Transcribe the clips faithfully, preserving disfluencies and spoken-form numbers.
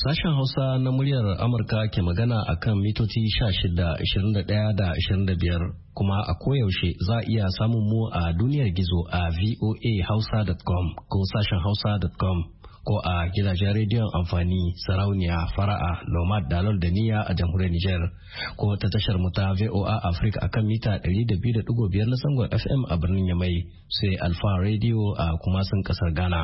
Sashen Hausa na muryar Amurka ke magana a kan mitoci shida, ashirin da ɗaya da ashirin da biyar kuma a koyaushe za a iya samun mu a duniyar gizo a v o a hausa dot com ko sashen hausa dot com ko a gidajen rediyon amfani sarauniya fara'a nomad dalol da niyya a jamhuriyar Nijar ko ta tashar mu ta V O A Africa akan mita ɗari da biyu da ɗigo biyar na zangon F M a birnin Yamai sai Alfa Radio a kuma sun kasar Ghana.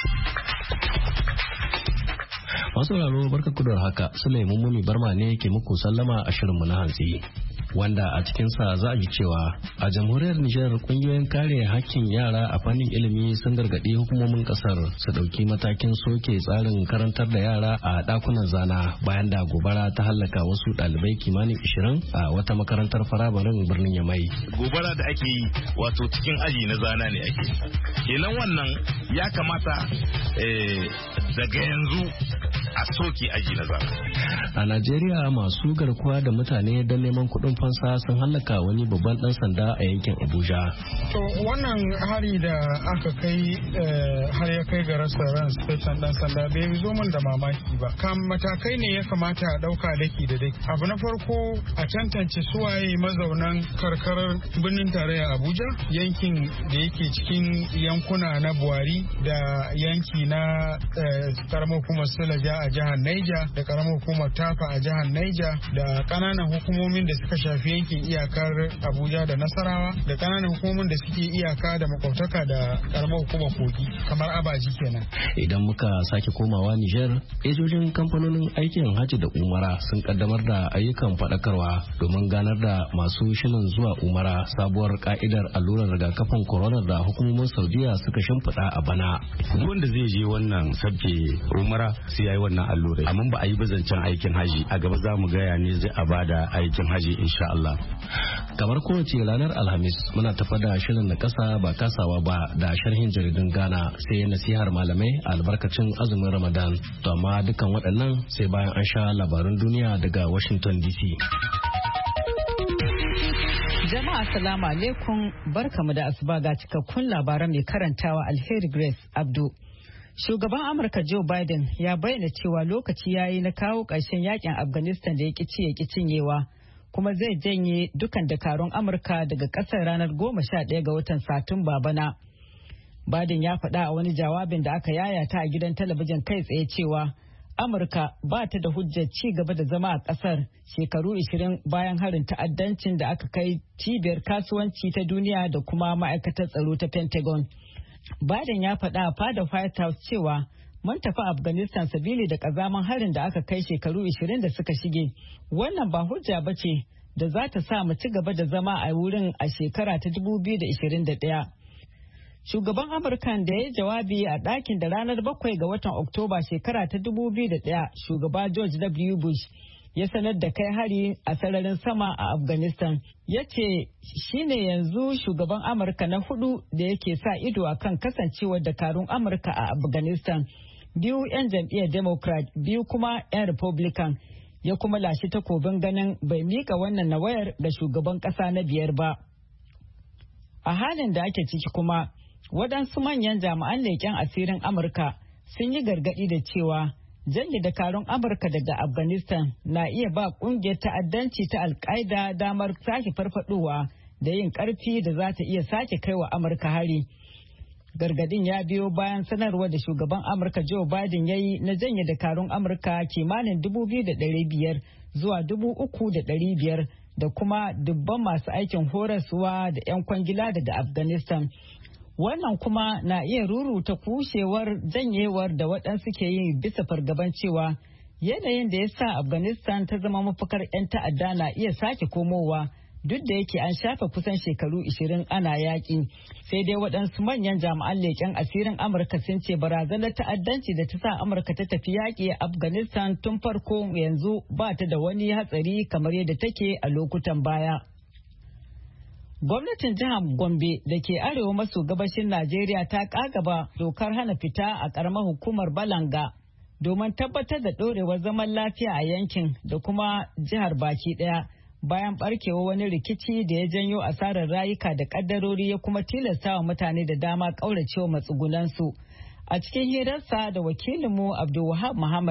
Masu raro barka kudur haka Sulaiman Mumi Barma ne ke muku sallama a shirinmu na hantsi. Wanda a cikinsa za a ji cewa a jamhuriyar Nijar kungiyoyin kare hakkin yara a fannin ilimi sun gargaɗi hukumomin kasar su ɗauki matakin soke tsarin karantar da yara a ɗakunan zana bayan da gobara ta hallaka wasu ɗalibai kimanin ishirin a wata makarantar farabarin birnin Yamai. Gobara da ake yi wato cikin aji na zana ne ake. Kenan wannan ya kamata daga yanzu a soke aji na zana. A Najeriya masu garkuwa da mutane don neman kuɗin fansa sun hallaka wani babban ɗan sanda a yankin Abuja. To wannan hari da aka kai har ya kai ga rasa ran special ɗan sanda bai zo min da mamaki ba. Kan matakai ne ya kamata a ɗauka daki da daki. Abu na farko a tantance suwaye mazaunan karkarar birnin tarayya Abuja, yankin da yake cikin yankuna na Buhari da yanki na karamar hukumar Sulaja a jihar Niger da karamar hukumar Tafa a jihar Niger da kananan hukumomin da suka shafi yankin iyakar Abuja da Nasarawa da kananan hukumomin da suke iyaka da makwabtaka da karamar hukumar Kogi kamar Abaji kenan. Idan muka sake komawa Niger, ejojin kamfanonin aikin Hajji da Umara sun kaddamar da ayyukan faɗakarwa domin ganar da masu shirin zuwa Umara sabuwar ka'idar allurar rigakafin corona da hukumomin Saudiya suka shimfiɗa a bana. Wanda zai je wannan sabke Umara sai yayi wannan allurai, amma ba a yi bazancen aikin haji. A gaba za mu gaya ne zai a bada aikin haji insha Allah. Kamar kowace ranar Alhamis muna tafa da shirin na kasa ba kasawa ba da sharhin jaridun Ghana sai nasihar malamai albarkacin azumin Ramadan. To amma dukan waɗannan sai bayan an sha labarun duniya daga Washington D C. Jama'a assalamu alaikum, barkamu da asuba ga cikakkun labaran mai karantawa Alheri Grace Abdu. Shugaban Amurka Joe Biden ya bayyana cewa lokaci ya yi na kawo ƙarshen yakin Afghanistan da ya ƙi ci ya ƙi cinyewa, kuma zai janye dukan dakarun Amurka daga ƙasar ranar goma sha ɗaya ga watan Satumba bana. Biden ya faɗa a wani jawabin da aka yayata a gidan talabijin kai tsaye cewa Amurka ba ta da hujjar ci gaba da zama a ƙasar shekaru ishirin bayan harin ta'addancin da aka kai cibiyar kasuwanci ta duniya da kuma ma'aikatar tsaro ta Pentagon. Biden ya faɗa a fadar White House cewa mun tafi Afghanistan sabili da ƙazaman harin da aka kai shekaru ishirin da suka shige. Wannan ba hujja ba ce da za ta sa mu ci gaba da zama a wurin a shekara ta dubu biyu da ishirin da ɗaya. Shugaban Amurkan da ya yi jawabi a ɗakin da ranar bakwai ga watan Oktoba shekara ta dubu biyu da ɗaya, shugaba George W. Bush ya sanar da kai hari a sararin sama a Afghanistan. Ya ce shi ne yanzu shugaban Amurka na hudu da yake sa ido a kan kasancewar dakarun Amurka a Afghanistan. Biyu 'yan jam'iyyar Democrat, biyu kuma 'yan Republican. Ya kuma lashe takobin ganin bai mika wannan nawayar ga shugaban ƙasa na biyar ba. A halin da ake ciki kuma, waɗansu manyan jami'an leƙen asirin Amurka sun yi gargaɗi da cewa janye dakarun Amurka daga Afghanistan na iya ba ƙungiyar ta'addanci ta Al-Qaeda damar sake farfadowa da yin ƙarfi da za ta iya sake kai wa Amurka hari. Gargadin ya biyo bayan sanarwar da shugaban Amurka Joe Biden ya yi na janye dakarun Amurka kimanin dubu biyu da ɗari biyar zuwa dubu uku da ɗari biyar da kuma dubban masu aikin horaswa da 'yan kwangila daga Afghanistan. Wannan kuma na iya ruruta kushewar janyewar da waɗansu ke yi bisa fargaban cewa yanayin da ya sa Afghanistan ta zama mafakar 'yan ta'adda na iya sake komowa duk da yake an shafe kusan shekaru ishirin ana yaƙi. Sai dai waɗansu manyan jami'an leƙen asirin Amurka sun ce barazanar ta'addanci da ta sa Amurka ta tafi yaƙi a Afghanistan tun farko yanzu ba ta da wani hatsari kamar yadda take a lokutan baya. Gwamnatin jihar Gombe da ke arewa maso gabashin Najeriya ta ƙagaba dokar hana fita a ƙaramar hukumar Balanga domin tabbatar da ɗorewar zaman lafiya a yankin da kuma jihar baki ɗaya. Bayan barkewa wani rikici da ya janyo asarar rayuka da kaddarori ya kuma tilasta wa mutane da dama kauracewa matsugunansu. A cikin hirarsa da wakilinmu Abdulwahab Muhammad,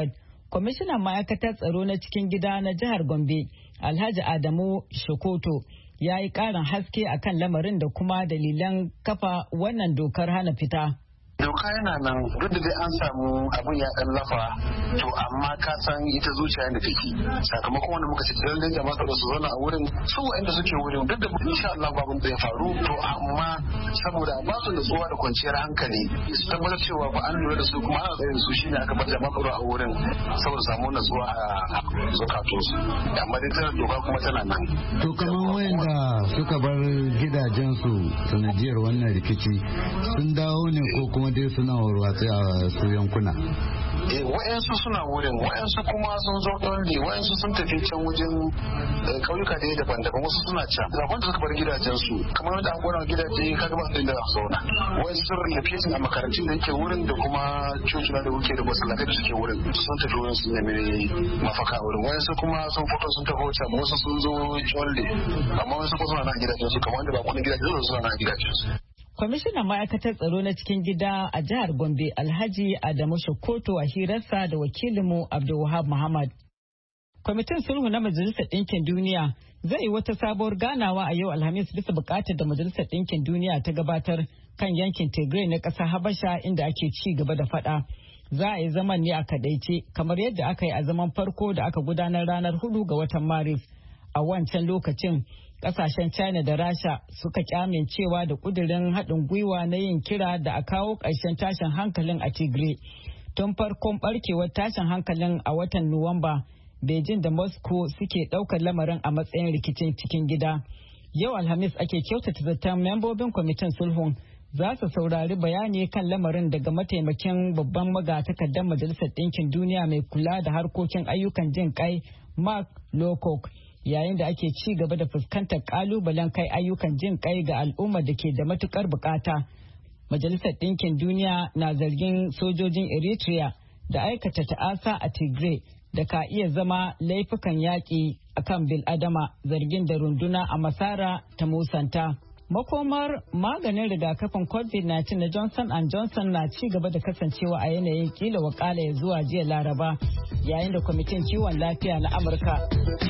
Kwamishinan ma'aikatar tsaro na cikin gida na jihar Gombe, Alhaji Adamu Shokoto, ya yi ƙarin haske akan lamarin da kuma dalilan kafa wannan dokar hana fita. Doka yana nan duk da dai an samu abin ya dan lafa to amma ka san ita zuciya da take sakamakon wanda muka ce lalle jama'a da su zauna a wurin su wanda suke wurin duk da insha Allah babun da ya faru to amma saboda ba su da tsowa da kwanciyar hankali su tabbatar cewa ba an lura da su kuma ana tsaye da su shine aka bar jama'a a wurin saboda samu natsuwa a zukatun su amma dai tana doka kuma tana nan. To kamar wayanda suka bar gidajensu sanadiyar wannan rikici sun dawo ne ko kuma dai suna warwatsi a su yankuna? Eh, wayansu suna wurin, wayansu kuma sun zo ɗaure, wayansu sun tafi can wajen kauyuka da daban-daban, wasu suna can. Zafon da suka bar gidajensu, kamar wanda an gona gidaje kaga ba su da zauna. Wayansu sun rufe a makarantun da yake wurin da kuma cocina da wuke da masallatai da suke wurin. Sun tafi wurin sun nemi mafaka wurin. Wayansu kuma sun fito sun tafi wuce, wasu sun zo ɗaure, amma wasu kuma suna na gidajensu, kamar wanda ba kuɗin gidajensu suna na gidajensu. Kwamishinan ma'aikatar tsaro na cikin gida a jihar Gombe, Alhaji Adamu Shokoto, a hirarsa da wakilinmu Abdulwahab Muhammad. Kwamitin sulhu na Majalisar Ɗinkin Duniya zai yi wata sabuwar ganawa a yau Alhamis bisa buƙatar da Majalisar Ɗinkin Duniya ta gabatar kan yankin Tigray na ƙasar Habasha inda ake ci gaba da faɗa. Za a yi zaman ne a kadaice kamar yadda aka yi a zaman farko da aka gudanar ranar hudu ga watan Maris. A wancan lokacin kasashen China da Rasha suka kyamincewa da kudirin haɗin gwiwa na yin kira da a kawo ƙarshen tashin hankalin a Tigray. Tun farkon barkewar tashin hankalin a watan Nuwamba, Beijing da Moscow suke ɗaukar lamarin a matsayin rikicin cikin gida. Yau Alhamis ake kyautata zaton membobin kwamitin sulhun za su saurari bayani kan lamarin daga mataimakin babban magatakardar Majalisar Ɗinkin Duniya mai kula da harkokin ayyukan jin kai Mark Lowcock. Yayin da ake ci gaba da fuskantar kalubalen kai ayyukan jin kai ga al'ummar da ke da matukar bukata. Majalisar Ɗinkin Duniya na zargin sojojin Eritrea da aikata ta'asa a Tigray da ka iya zama laifukan yaƙi akan bil'adama, zargin da runduna a Masara ta musanta. Makomar maganin rigakafin covid nineteen na Johnson and Johnson na ci gaba da kasancewa a yanayin kila wakala ya zuwa jiya Laraba, yayin da kwamitin kiwon lafiya na Amurka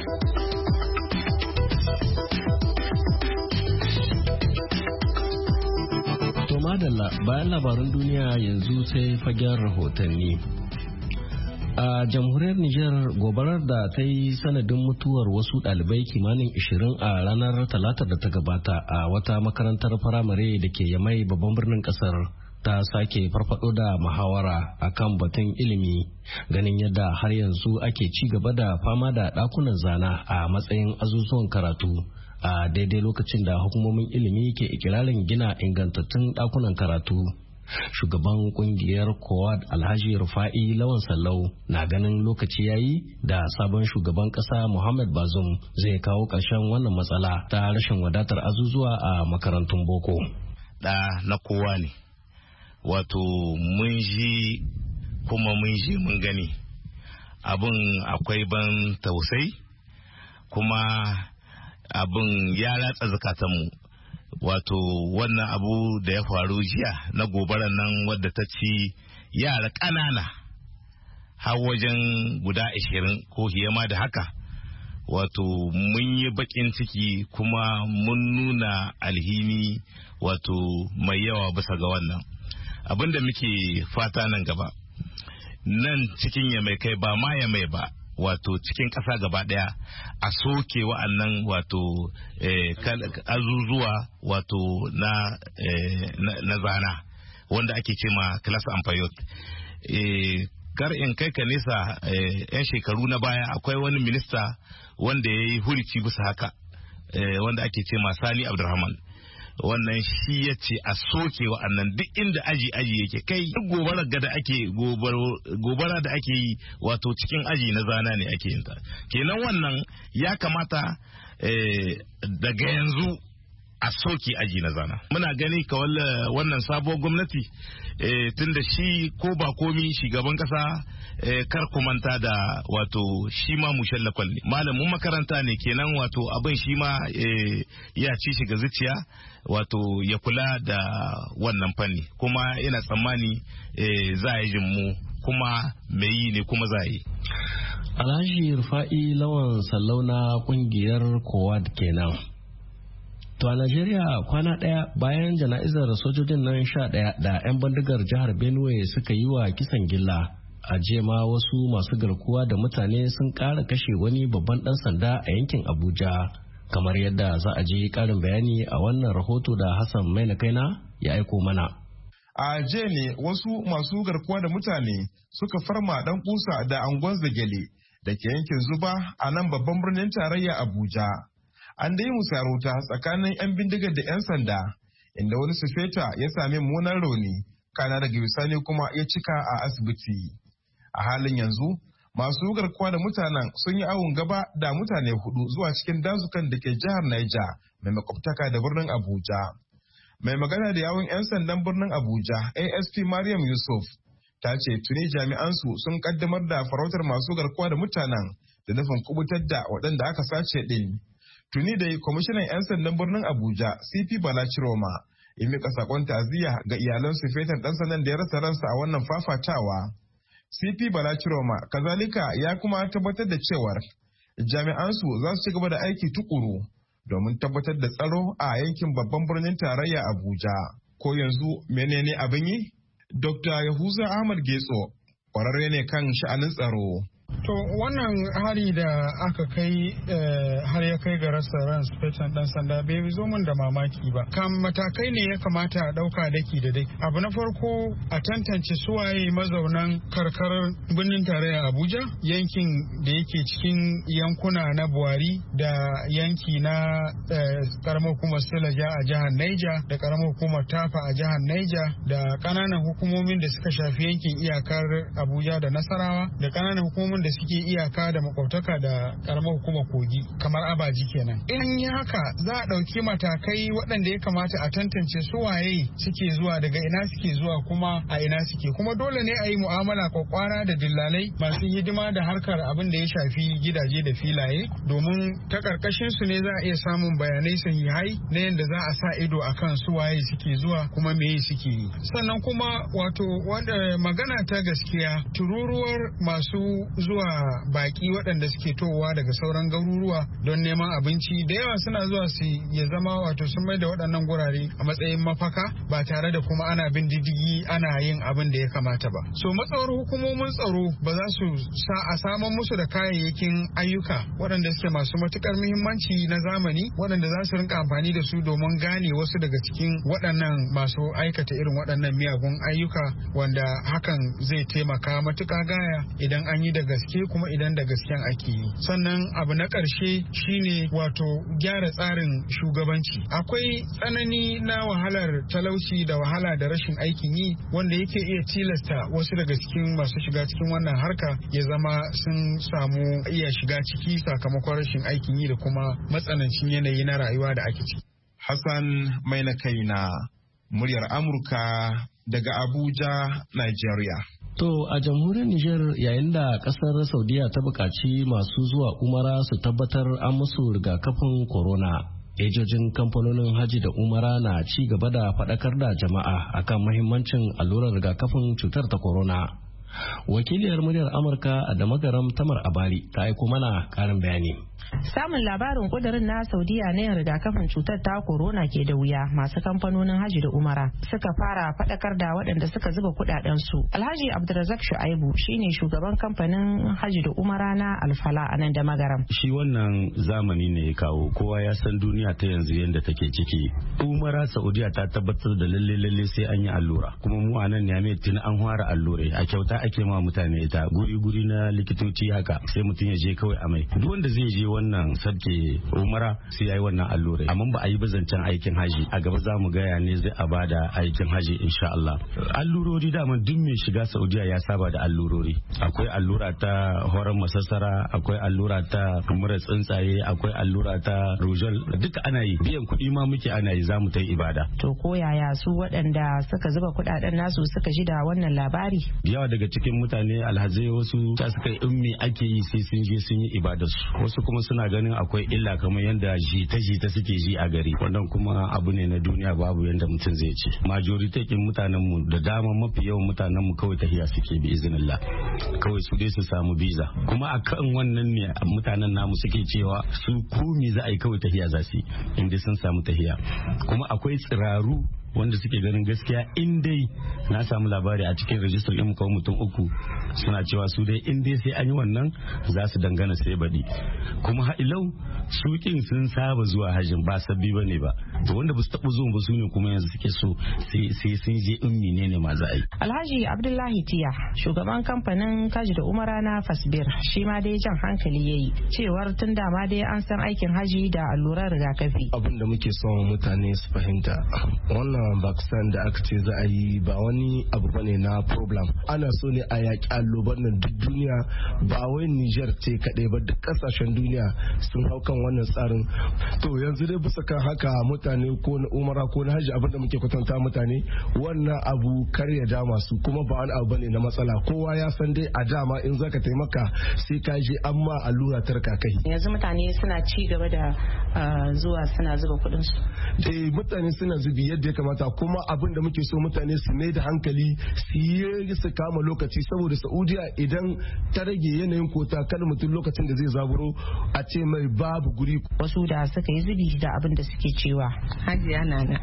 madalla bayan labarun duniya yanzu sai fagen rahotanni. A jamhuriyar Nijar, gobarar da ta yi sanadin mutuwar wasu ɗalibai kimanin ishirin a ranar talatar da ta gabata a wata makarantar firamare da ke Yamai babban birnin kasar ta sake farfado da muhawara akan batun ilimi, ganin yadda har yanzu ake ci gaba da fama da ɗakunan zana a matsayin azuzuwan karatu a daidai lokacin da hukumomin ilimi ke ikirarin gina ingantattun ɗakunan karatu. Shugaban kungiyar Kowad Alhaji Rufa'i Lawan Sallau na ganin lokaci yayi da sabon shugaban kasa Muhammad Bazoum zai kawo ƙarshen wannan matsala ta rashin wadatar azuzuwa a makarantun boko. Da na kowa ne, wato mun ji kuma mun ji mun gani abin akwai ban tausayi kuma abin ya ratsa zakatanmu. Wato wannan abu da ya faru jiya na gobarar nan wadda ta ci yara ƙanana har wajen guda ashirin ko hiyama da haka, wato mun yi baƙin ciki kuma mun nuna alhini wato mai yawa bisa ga wannan abin da muke fata nan gaba nan cikin ya mai kai ba ma ya mai ba, wato cikin ƙasa gaba ɗaya a soke wa'annan wato eh, azuzuwa wato na, eh, na, na zana wanda ake ce ma class ampayot. Eh, kar in kai ka nesa eh, yan shekaru na baya akwai wani minista wanda ya yi hurici bisa haka eh, wanda ake ce ma Sani Abdulrahman. Wannan shi ya ce a soke wa'annan duk inda aji aji yake kai duk gobara da ake gobara da ake yi wato cikin aji na zana ne ake yin ta. Kenan wannan ya kamata eh, daga yanzu a soke aji na zana. Muna gani ka wannan sabuwar gwamnati eh, tun da shi ko ba komi shugaban kasa eh, kar kumanta da wato shi ma mushen lakwal ne. Malamin makaranta ne kenan wato abin shi ma eh, ya ci shiga zuciya wato ya kula da wannan fanni kuma ina tsammani eh, za a yi mu kuma mai yi ne kuma za a yi. Alhaji Rufa'i Lawan Sallau na kungiyar Kowad kenan. To a Najeriya kwana ɗaya bayan jana'izar sojojin nan sha ɗaya da 'yan bindigar jihar Benue suka yi wa kisan gilla. A jiya ma wasu masu garkuwa da mutane sun ƙara kashe wani babban ɗan sanda a yankin Abuja. Kamar yadda za a ji ƙarin bayani a wannan rahoto da Hassan Maina Kaina ya aiko mana. A jiya ne wasu masu garkuwa da mutane suka farma ɗan kusa da angon zagele da ke yankin Zuba a nan babban birnin tarayya Abuja. An dai musarauta tsakanin 'yan bindigar da 'yan sanda, inda wani sufeta ya sami munan rauni, kana daga bisani kuma ya cika a asibiti. A halin yanzu, masu garkuwa da mutanen sun yi awon gaba da mutane hudu zuwa cikin dazukan da ke jihar Niger mai makwabtaka da birnin Abuja. Mai magana da yawun 'yan sandan birnin Abuja, A S P Mariam Yusuf, ta ce tuni jami'ansu sun kaddamar da farautar masu garkuwa da mutanen da nufin kubutar da waɗanda aka sace ɗin. Tuni da kwamishinan 'yan sandan birnin Abuja C P Bala Chiroma ya mika sakon ta'aziyya ga iyalan sufetan ɗan sandan da ya rasa ransa a wannan fafatawa. C P Bala Chiroma kazalika ya kuma tabbatar da cewar jami'ansu za su ci gaba da aiki tukuru domin tabbatar da tsaro a yankin babban birnin tarayya Abuja. Ko yanzu menene abin yi? Dokta Yahuza Ahmad Getso kwararre ne kan sha'anin tsaro. To wannan hari da aka kai har ya kai ga rasa ran sufetan dan sanda bai zo min da mamaki ba. Kan matakai ne ya kamata a dauka daki da daki. Abu na farko a tantance suwaye mazaunan karkarar birnin tarayya Abuja, yankin da yake cikin yankuna na Buhari da yanki na karamar hukumar Silaja a jihar Niger da karamar hukumar Tafa a jihar Niger da kananan hukumomin da suka shafi yankin iyakar Abuja da Nasarawa da kananan hukumomin da suke iyaka da makwabtaka da karamar hukumar Kogi kamar Abaji kenan. In yi haka za a ɗauki matakai waɗanda ya kamata a tantance su waye suke zuwa, daga ina suke zuwa, kuma a ina suke. Kuma dole ne a yi mu'amala kwakwara da dillalai masu hidima da harkar abin da ya shafi gidaje da filaye, domin ta karkashin su ne za a iya samun bayanai sahihai na yadda za a sa ido akan su waye suke zuwa kuma meye suke yi. Sannan kuma wato wanda magana ta gaskiya, tururuwar masu zuwa baki waɗanda suke towa daga sauran garuruwa don neman abinci da yawa suna zuwa su ya zama wato sun mai da waɗannan gurare a matsayin mafaka ba tare da kuma ana bin diddigi ana yin abin da ya kamata ba. So matsawar hukumomin tsaro ba za su sa a saman musu da kayayyakin ayyuka waɗanda suke masu matukar muhimmanci na zamani waɗanda za su rinka amfani da su domin gane wasu daga cikin waɗannan masu aikata irin waɗannan miyagun ayyuka, wanda hakan zai taimaka matuƙa gaya idan an yi da gaske kuma idan da gasken ake yi. Sannan abu na ƙarshe shine wato gyara tsarin shugabanci. Akwai tsanani na wahalar talauci da wahala da rashin aikin yi wanda yake iya tilasta wasu daga cikin masu shiga cikin wannan harka ya zama sun samu iya shiga ciki sakamakon rashin aikin yi da kuma matsanancin yanayi na rayuwa da ake ciki. Hassan mai na kaina, muryar Amurka daga Abuja, Nigeria. To a jamhuriyar Nijar yayin da kasar Saudiya ta buƙaci masu zuwa umara su tabbatar an musu rigakafin corona. Ejojin kamfanonin haji da umara na ci gaba da faɗakar da jama'a akan mahimmancin allurar rigakafin cutar ta corona. Wakiliyar muryar Amurka a Damagaram Tamar Abari ta aiko mana ƙarin bayani. Samun labarin kudirin na Saudiya na yin rigakafin cutar ta corona ke da wuya. Masu kamfanonin haji da umara suka fara faɗakar da waɗanda suka zuba kuɗaɗen su. Alhaji Abdulrazak Shu'aibu shine shugaban kamfanin haji da umara na Alfala a nan da Magaram. Shi wannan zamani ne ya kawo, kowa ya san duniya ta yanzu yadda take ciki. Umara Saudiya ta tabbatar da lalle lalle sai an yi allura. Kuma mu a nan Niamey tun an fara allurai a kyauta ake ma mutane ita, guri guri na likitoci haka sai mutum ya je kawai amai. Duk wanda zai je wannan sabke umara sai yayi wannan allurai, amma ba a yi zancen aikin haji. A gaba za mu gaya ne zai a bada aikin haji insha Allah. Allurori dama duk mai shiga Saudiya ya saba da allurori. Akwai allura ta horon masassara, akwai allura ta mura tsuntsaye, akwai allura ta rujol, duka ana yi. Biyan kuɗi ma muke ana yi, za mu ta yi ibada. To ko yaya su waɗanda suka zuba kuɗaɗen nasu suka ji da wannan labari? Yawa daga cikin mutane alhazai wasu ta suka yi in me ake yi sai sun je sun yi ibadarsu, wasu kuma suna ganin akwai illa kamar yadda jita-jita suke ji a gari, wannan kuma abu ne na duniya, babu yadda mutum zai ce. Majority kin mutanen mu da dama, mafi yawan mutanen mu kawai tahiya suke bi iznillah, kawai su dai su samu biza. Kuma akan wannan ne mutanen namu suke cewa su komi za a yi kawai tahiya za su yi inda sun samu tahiya. Kuma akwai tsiraru wanda suke ganin gaskiya in dai na samu labari a cikin rajistar ɗin kawai mutum uku suna cewa su dai in dai sai an yi wannan za su dangana sai baɗi. Kuma ha'ilau sukin sun saba zuwa hajjin, ba sabbi ba ne ba, to wanda ba su taɓa zuwa ba su ne kuma yanzu suke so sai sun je in menene ma za a yi. Alhaji Abdullahi Tiya, shugaban kamfanin kaji da umara na Fasbir, shi ma dai jan hankali yayi cewar tun da ma dai an san aikin haji da allurar rigakafi. Abin da muke son mutane su fahimta, wannan vaccine da aka ce za a yi ba wani abu bane na problem. Ana so ne a yaƙi allobar nan duk duniya, ba wai Niger ce kaɗai ba, duk ƙasashen duniya sun hau kan wannan tsarin. To yanzu dai bisa kan haka mutane ko na umara ko na hajji, abinda muke kwatanta mutane wannan abu kar ya dama su, kuma ba wani abu bane na matsala. Kowa ya san dai a dama in zaka taimaka sai ka je amma allura ta rigakafi. Yanzu mutane suna ci gaba da zuwa suna zuba kuɗin su. Eh, mutane suna zubi yadda ya kamata, kuma abin da muke so mutane su mai da hankali su yi su kama lokaci, saboda Saudiya idan ta rage yanayin kota kada mutum lokacin da zai zaburo a ce mai babu guri. Wasu da suka yi zubi da abin da suke cewa Hajiya Nana,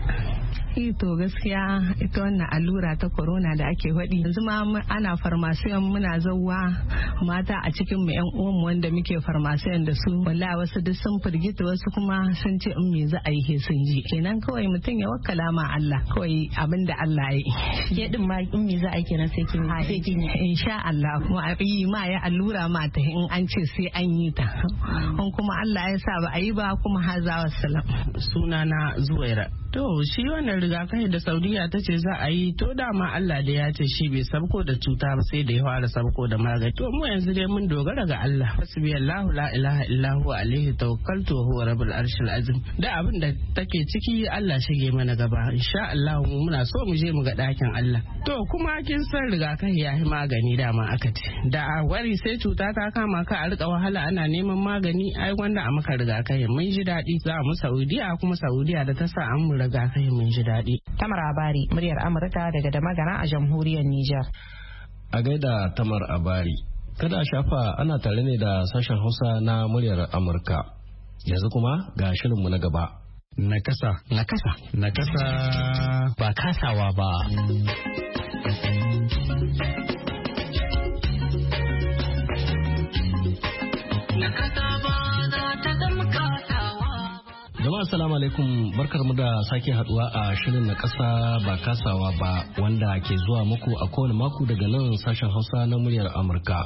to gaskiya ita wannan allura ta corona da ake faɗi yanzu ma ana farmasiyan muna zauwa mata a cikin mu yan uwanmu wanda muke farmasiyan da su, wallahi wasu duk sun firgita, wasu kuma sun ce in me za a yi sun ji. Kenan kawai mutum ya wakkala ma Allah, kawai abin da Allah ya yi. Ke din ma in me za a yi kenan sai kin sai kin insha Allah, kuma a yi ma ya allura ma ta in an ce sai an yi ta. In kuma Allah ya sa ba a yi ba kuma haza wassalam. Sunana Zuwaira. To shi wannan rigakafi da Saudiya ta ce za a yi, to dama Allah da ya ce shi bai sabko da cuta ba sai da ya fara sabko da magani. To mu yanzu dai mun dogara ga Allah. Hasbiyallahu la ilaha illa huwa alaihi tawakkaltu wa huwa rabbul arshil azim. Da abin da take ciki Allah shige mana gaba. Insha Allah mu muna so mu je mu ga dakin Allah. To kuma kin san rigakafi ya yi magani dama aka ce. Da a wari sai cuta ta kama ka a rika wahala ana neman magani, ai wanda a maka rigakafi mun ji daɗi. Za mu Saudiya, kuma Saudiya da ta sa an rigakafi mun ji daɗi. Tamar Abari, muryar Amurka daga Damagara a jamhuriyar Nijar. A gaida Tamar Abari, kada a shafa ana tare ne da sashen Hausa na muryar Amurka. Yanzu kuma ga shirinmu na gaba. Nakasa. Nakasa. Nakasa. Ba kasawa ba. Jama'a assalamu alaikum, barkar mu da sake haduwa a shirin na kasa ba kasawa ba, wanda ke zuwa muku a kowane mako daga nan sashen Hausa na muryar Amurka.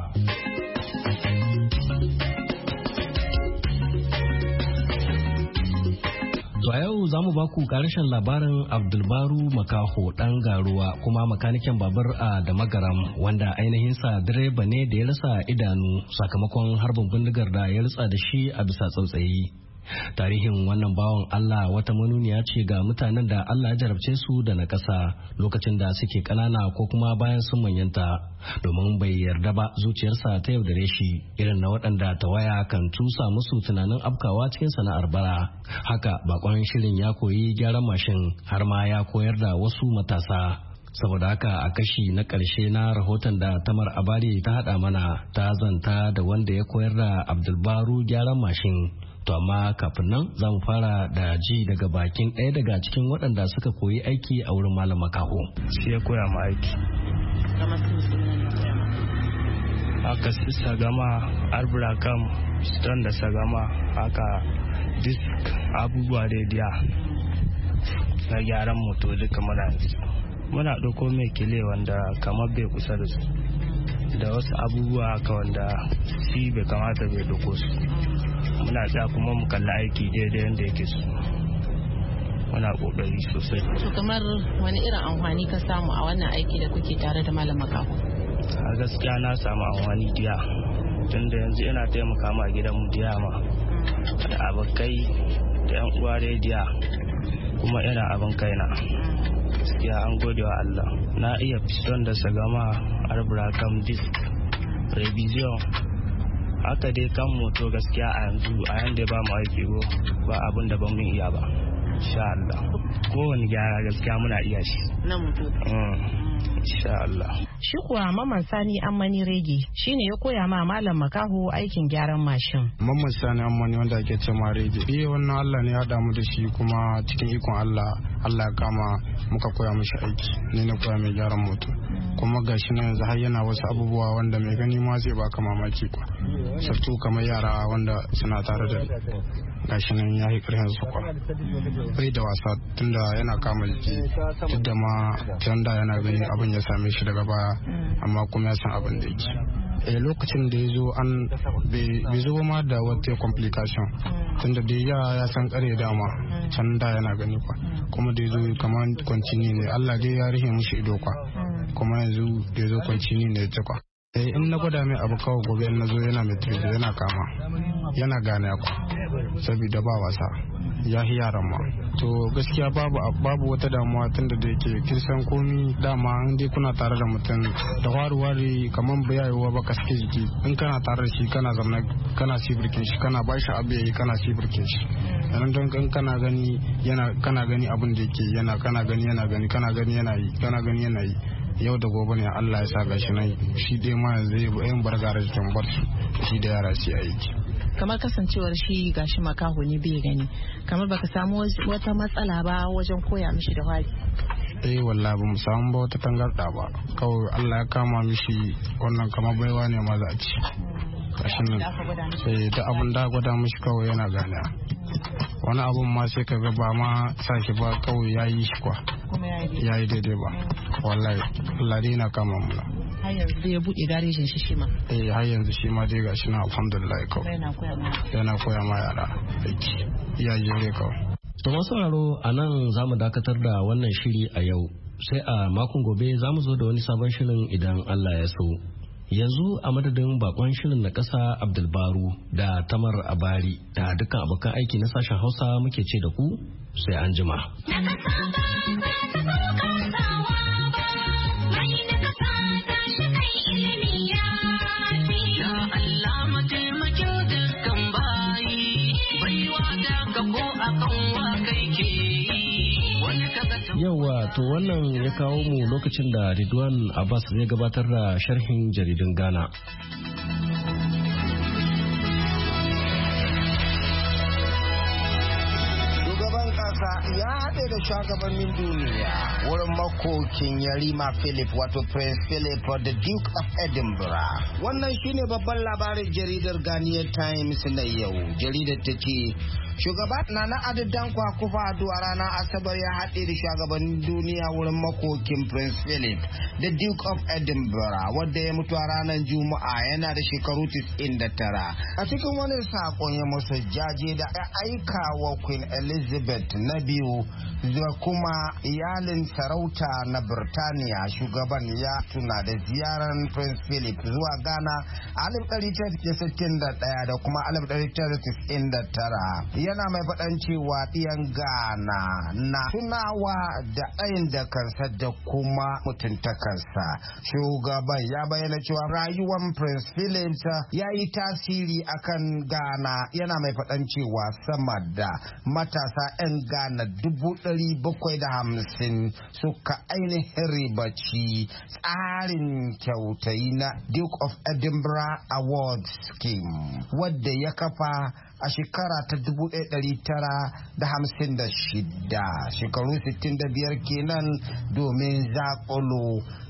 To a yau za mu ba ku karshen labarin Abdulbaru Makaho ɗan garuwa kuma makanikin babur a Damagaram, wanda ainihinsa direba ne da ya rasa idanu sakamakon harbin bindigar da ya rutsa da shi a bisa tsautsayi. Tarihin wannan bawan Allah wata manuniya ce ga mutanen da Allah ya jarabce su da na ƙasa lokacin da suke ƙanana ko kuma bayan sun manyanta, domin bai yarda ba zuciyarsa ta yaudare shi irin na waɗanda tawaya kan tusa musu tunanin afkawa cikin sana'ar bara. Haka bakon shirin ya koyi gyaran mashin har ma ya koyar da wasu matasa. Saboda haka a kashi na ƙarshe na rahoton da Tamar Abari ta haɗa mana ta zanta da wanda ya koyar da Abdulbaru gyaran mashin. To amma kafin nan za mu fara da ji daga bakin ɗaya daga cikin waɗanda suka koyi aiki a wurin Malam Makaho. Shi ya koya ma aiki. Haka sagama, arbrakam, stone da sagama, haka disk abubuwa da diya na gyaran moto duka muna muna ɗauko mai kile wanda kamar bai kusa da su da wasu abubuwa haka wanda shi bai kamata bai ɗauko su. muna tsaya kuma mu kalli aiki daidai yadda yake so. Muna kokari sosai. To kamar wani irin amfani ka samu a wannan aiki da kuke tare da Malam Makaho? A gaskiya na samu amfani diya. Tunda yanzu ina taimaka ma gidan mu diya ma. Da abokai da yan uwa diya. Kuma ina abin kaina. Gaskiya an gode wa Allah. Na iya piston da sagama, arbrakam, disc, revision. Haka dai kan moto gaskiya a yanzu a yanda ba mu aiki go ba abin da ban iya ba. Insha Allah. Kowane gyara gaskiya muna iya shi. Na mutu. Insha Allah. Shi kuwa Mamman Sani Ammani Rege shine ya koya ma Malam Makaho aikin gyaran mashin. Mamman Sani Ammani wanda ake ce ma Rege. Eh wannan Allah ne ya damu da shi kuma cikin ikon Allah Allah ya kama muka koya mishi aiki. Ni na koya mai gyaran moto. Kuma gashi na yanzu har yana wasu abubuwa wanda mai gani ma zai baka mamaki kwa. Sartu kamar yara wanda suna tare da gashi nan ya yi ƙarfin su kwa. Bai da wasa tunda yana kama jiki duk da ma can da yana gani abin ya same shi daga baya amma kuma ya san abin da yake. Eh lokacin da ya zo an bai zo ma da wata complication tunda da ya ya san kare dama can da yana gani kwa kuma da ya zo kamar continue ne Allah dai ya rihe mishi ido kwa kuma yanzu da ya zo continue ne ta kwa. Eh in na gwada mai abu kawai gobe in na zo yana matric yana kama yana gane ku saboda ba wasa ya hi yaran ma to gaskiya babu babu wata damuwa tunda da yake kin san komi dama in dai kuna tare da mutum da wari-wari kaman bayayewa ba ka sake jiki in kana tare da shi kana zama kana sibirkin shi kana ba shi abu yayi kana sibirkin shi yanan don kan kana gani yana kana gani abin da yake yana kana gani yana gani kana gani yana yi kana gani yana yi yau da gobe ne Allah ya sa gashi nan shi dai ma zai yin bargara jikin bar shi da yara su aiki. Kamar kasancewar shi gashi makaho ne bai gani kamar baka samu wata matsala ba wajen koya mishi da wari. Eh wallahi ba mu samu ba wata tangarda ba kawai Allah ya kama mishi wannan kamar baiwa ne ma za a ci. Gashi nan sai ta abun da gwada mishi kawai yana gane wani abun ma sai ka ga ba ma sa shi ba kawai yayi shi kwa yayi daidai ba wallahi Allah dai yana kama mu har yanzu ya buɗe garejin shi shi ma. Eh har yanzu shi ma dai gashi na alhamdulillah kawai. Yana koya ma yara aiki. Iyaye ne kawai. To masu sauraro a nan za mu dakatar da wannan shiri a yau. Sai a makon gobe za mu zo da wani sabon shirin idan Allah ya so. Yanzu a madadin bakon shirin na ƙasa Abdulbaru da Tamar Abari da dukkan abokan aiki na sashen Hausa muke ce da ku sai an jima. Yauwa to wannan ya kawo mu lokacin da Ridwan Abbas zai gabatar da sharhin jaridun Ghana. ya haɗe da shugabannin duniya wurin makokin Yarima Philip wato Prince Philip the Duke of Edinburgh. Wannan shine babban labarin jaridar Ghanaian Times na yau. Jaridar ta ce shugaba Nana Addo Dankwa Akufo-Addo a ranar Asabar ya haɗe da shugabannin duniya wurin makokin Prince Philip the Duke of Edinburgh wanda ya mutu a ranar Juma'a yana da shekaru tis'in da tara. A cikin wani sakon ya masa jaje da ya aika wa Queen Elizabeth na biyu da kuma iyalin sarauta na Birtaniya, shugaban ya tuna da ziyarar Prince Philip zuwa Ghana a alif ɗari tara da sittin da ɗaya da kuma alif ɗari tara da tis'in da tara. Yana mai faɗan cewa ɗiyan Ghana na tunawa da ɗayin da kansa da kuma mutuntakarsa. Shugaban ya bayyana cewa rayuwar Prince Philip ya yi tasiri akan Ghana, yana mai faɗan cewa sama da matasa 'yan Ghana dubu ɗari bakwai da hamsin suka ainihin ribaci tsarin kyautayi na Duke of Edinburgh Award Scheme wadda ya kafa a shekara ta dubu ɗaya ɗari tara da hamsin da shida, shekaru sittin da biyar kenan, domin zaƙulo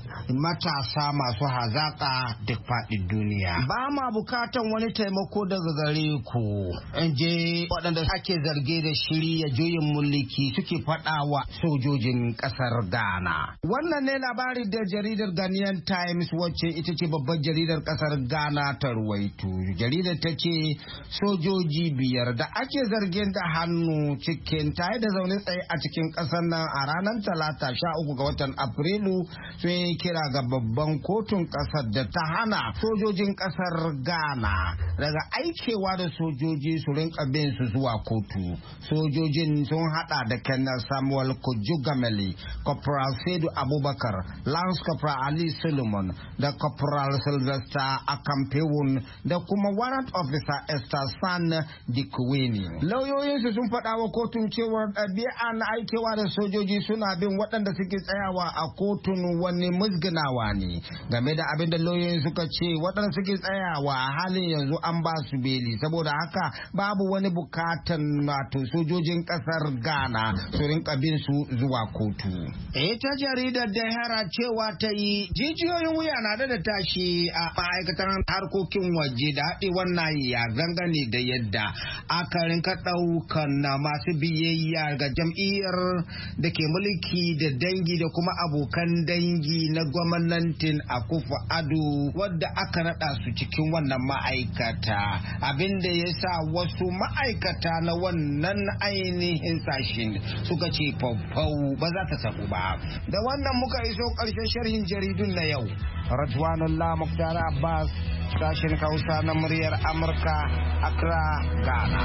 matasa masu hazaka duk faɗin duniya. Ba ma bukatan wani taimako daga gare ku, in je waɗanda ake zarge da shirya juyin mulki suke faɗawa sojojin ƙasar Ghana. Wannan ne labari da jaridar Ghanaian Times wacce ita ce babbar jaridar ƙasar Ghana ta ruwaito. Jaridar ta ce sojoji biyar da ake zargin da hannu cikin tare da zaune tsaye a cikin ƙasar nan a ranar talata sha uku ga watan Afrilu sun yi kira ga babban kotun ƙasar da ta hana sojojin ƙasar Ghana daga aikewa da sojoji su rinka bin su zuwa kotu. Sojojin sun hada da Colonel Samuel Kujugameli, Corporal Saidu Abubakar, Lance Corporal Ali Solomon da Corporal Sylvester Akampewun da kuma Warrant Officer Esther San Dikuweni. Lauyoyinsu sun faɗa wa kotun cewar ɗabi'a na aikewa da sojoji suna bin waɗanda suke tsayawa a kotun wani musgunawa ne. Game da abin da lauyoyin suka ce waɗanda suke tsayawa a halin yanzu an ba su beli, saboda haka babu wani bukatan wato sojojin ƙasar Ghana su rinka bin su zuwa kotu. Ita jaridar da hara cewa ta yi jijiyoyin wuya na da tashi a ma'aikatan harkokin waje da haɗewar nayi ya gangane da yadda aka rinka ɗaukan na masu biyayya ga jam'iyyar da ke mulki da dangi da kuma abokan dangi na gwamnatin Akufo-Addo wadda aka naɗa su cikin wannan ma'aikata, abinda ya sa wasu ma'aikata na wannan ainihin sashin suka ce faufau ba za ta sabu ba. Da wannan muka iso ƙarshen sharhin jaridun na yau. Radwanullah Muktar Abbas, sashen Hausa na muryar Amurka, Accra, Ghana.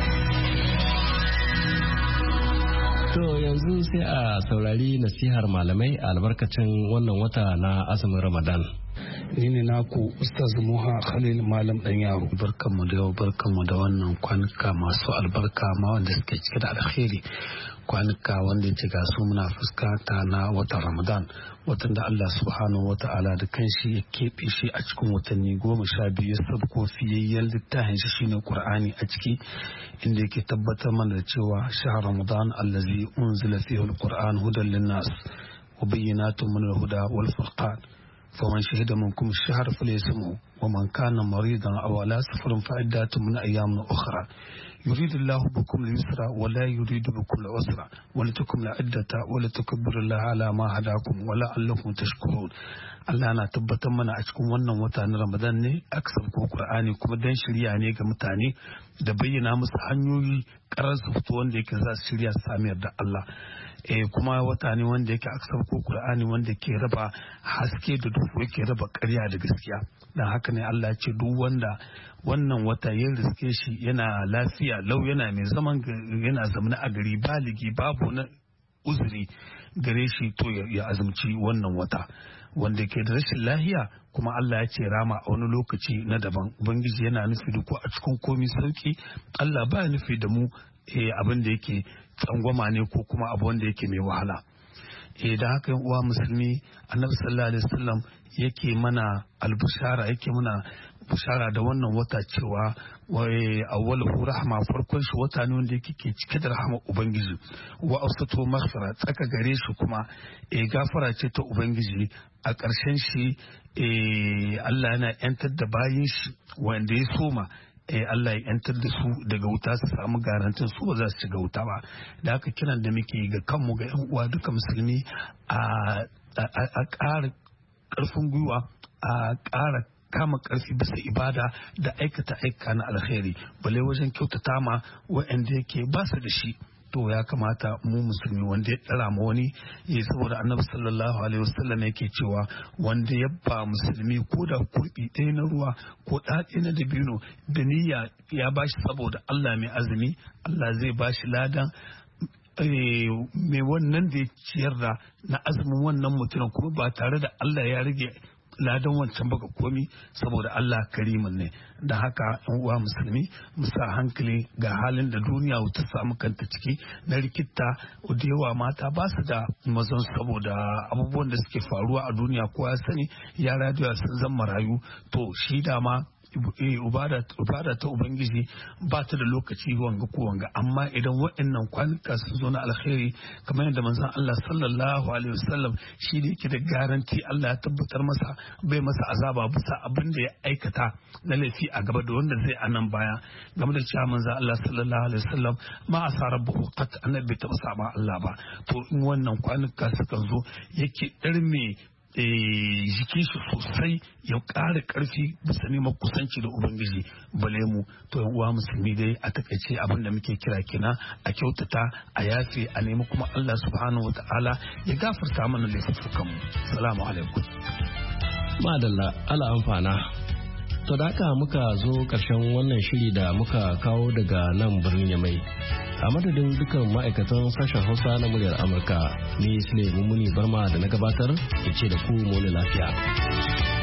To yanzu sai a saurari nasihar malamai a albarkacin wannan wata na azumin Ramadan. Ni ne naku Ustaz Muha Khalil Malam Dan Yaro. Barkanmu da yau, barkanmu da wannan kwanuka masu albarka ma wanda suke cike da alkhairi. Kwanuka wanda ya ga su muna fuskanta na watan Ramadan, watan da Allah subhanahu wata'ala da kanshi ya keɓe shi a cikin watanni goma sha biyu ya sabko fiyayyen littafin shi shine Qur'ani a ciki, inda yake tabbatar mana da cewa shahar Ramadan allazi unzila fihi al-Qur'an hudan lin-nas wa bayyinatun min al-huda wal furqan فمن شهد منكم الشهر فليصمه ومن كان مريضا أو على سفر فعدة من أيام أخرى يريد الله بكم اليسر ولا يريد بكم العسر ولتكملوا العدة ولتكبروا الله على ما هداكم ولعلكم تشكرون. Allah na tabbatar mana a cikin wannan wata na Ramadan ne aka sauko Qur'ani kuma dan shirya ne ga mutane da bayyana musu hanyoyi karar su fito wanda yake za su shirya samiyar da Allah. Eh kuma wata ne wanda yake aka sauko Qur'ani wanda ke raba haske da duhu, yake raba ƙarya da gaskiya. Dan haka ne Allah ya ce duk wanda wannan wata ya riske shi yana lafiya lau, yana mai zaman yana zamana a gari baligi babu na uzuri gare shi to ya azumci wannan wata. Wanda ke da rashin lahiya kuma Allah ya ce rama a wani lokaci na daban. Ubangiji yana nufi da ku a cikin komi sauki. Allah ba nufi da mu eh, abin da yake tsangwama ne ko kuma abu wanda yake mai wahala. Eh, da haka uwa musulmi Annabi sallallahu alaihi wasallam yake mana albushara, yake mana bushara da wannan wata cewa wai awwalu rahma, farkon shi wata ne wanda yake ke cike da rahama ubangiji, wa awsatu maghfira, tsaka gare shi kuma eh gafara ce ta ubangiji, a ƙarshen shi eh Allah yana yantar da bayin shi wanda ya soma eh Allah ya yantar da su daga wuta su samu garantin su ba za su shiga wuta ba. Da haka kiran da muke ga kanmu ga yan uwa duka musulmi a a ƙara ƙarfin gwiwa, a ƙara kama ƙarfi bisa ibada da aikata aika na alkhairi, bale wajen kyautata ma waɗanda yake ba su da shi. To ya kamata mu musulmi wanda ya ɗara ma wani ya, saboda annabi sallallahu alaihi wasallam yake cewa wanda ya ba musulmi ko da kurbi ɗaya na ruwa ko ɗaɗe na dabino da niyya ya bashi saboda Allah mai azumi, Allah zai bashi ladan mai wannan da ya ciyar da na azumin wannan mutumin kuma ba tare da Allah ya rage ladan wancan baka komi, saboda Allah karimin ne. Da haka yan uwa musulmi mu sa hankali ga halin da duniya ta samu kanta ciki na rikita da yawa mata ba su da mazan saboda abubuwan da suke faruwa a duniya, kowa ya sani yara da sun zama marayu. To shi dama ibada ta ubangiji ba ta da lokaci wanga ko wanga, amma idan waɗannan kwanuka sun zo na alkhairi kamar yadda manzon Allah sallallahu alaihi wasallam shi da yake da garanti Allah ya tabbatar masa bai masa azaba bisa abin da ya aikata na laifi a gaba da wanda zai a nan baya, game da cewa manzon Allah sallallahu alaihi wasallam ma asara buhu qat annabi ta saba Allah ba. To in wannan kwanuka suka zo yake ɗarme jikin shi sosai ya ƙara ƙarfi bisa neman kusanci da ubangiji bale mu. To yan uwa musulmi dai a takaice abin da muke kira kina a kyautata a yafe a nemi kuma Allah subhanahu wataala ya gafarta mana laifukan mu. Assalamu alaikum. Madalla ala amfana. To da haka muka zo ƙarshen wannan shiri da muka kawo daga nan birnin Yamai. A madadin dukkan ma'aikatan sashen Hausa na muryar Amurka, ni Sule Mumuni Barma da na gabatar ke ce da ku mu lafiya.